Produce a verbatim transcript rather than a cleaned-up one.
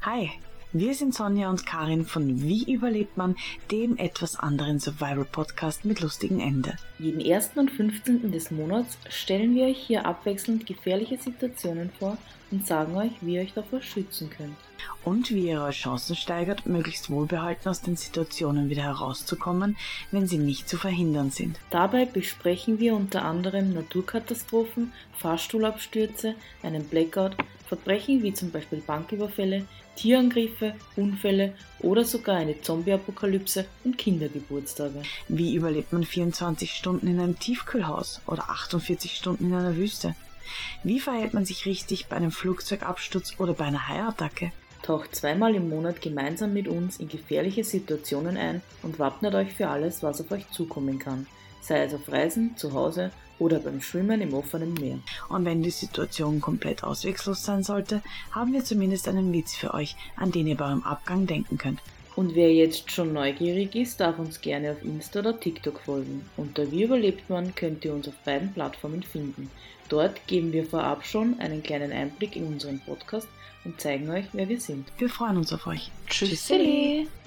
Hi, wir sind Sonja und Karin von Wie überlebt man, dem etwas anderen Survival-Podcast mit lustigem Ende. Jeden ersten und fünfzehnten des Monats stellen wir euch hier abwechselnd gefährliche Situationen vor und sagen euch, wie ihr euch davor schützen könnt. Und wie ihr eure Chancen steigert, möglichst wohlbehalten aus den Situationen wieder herauszukommen, wenn sie nicht zu verhindern sind. Dabei besprechen wir unter anderem Naturkatastrophen, Fahrstuhlabstürze, einen Blackout, Verbrechen wie zum Beispiel Banküberfälle, Tierangriffe, Unfälle oder sogar eine Zombie-Apokalypse und Kindergeburtstage. Wie überlebt man vierundzwanzig Stunden in einem Tiefkühlhaus oder achtundvierzig Stunden in einer Wüste? Wie verhält man sich richtig bei einem Flugzeugabsturz oder bei einer Haiattacke? Taucht zweimal im Monat gemeinsam mit uns in gefährliche Situationen ein und wappnet euch für alles, was auf euch zukommen kann, sei es auf Reisen, zu Hause oder beim Schwimmen im offenen Meer. Und wenn die Situation komplett auswegslos sein sollte, haben wir zumindest einen Witz für euch, an den ihr bei eurem Abgang denken könnt. Und wer jetzt schon neugierig ist, darf uns gerne auf Insta oder TikTok folgen. Unter Wie überlebt man könnt ihr uns auf beiden Plattformen finden. Dort geben wir vorab schon einen kleinen Einblick in unseren Podcast und zeigen euch, wer wir sind. Wir freuen uns auf euch. Tschüssi!